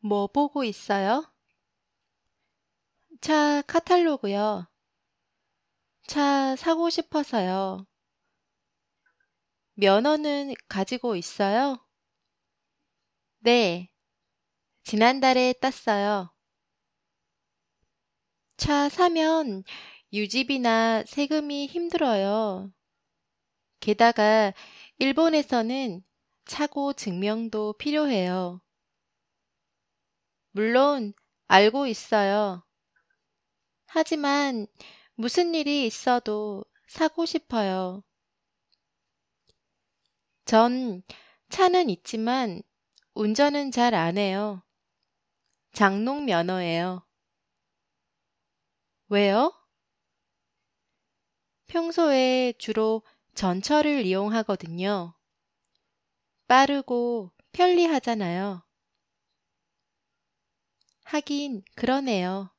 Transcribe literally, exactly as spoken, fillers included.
뭐 보고 있어요? 차 카탈로그요. 차 사고 싶어서요. 면허는 가지고 있어요? 네, 지난달에 땄어요. 차 사면 유지비나 세금이 힘들어요. 게다가 일본에서는 차고 증명도 필요해요. 물론 알고 있어요. 하지만 무슨 일이 있어도 사고 싶어요. 전 차는 있지만 운전은 잘 안 해요. 장롱 면허예요. 왜요? 평소에 주로 전철을 이용하거든요. 빠르고 편리하잖아요. 하긴 그러네요.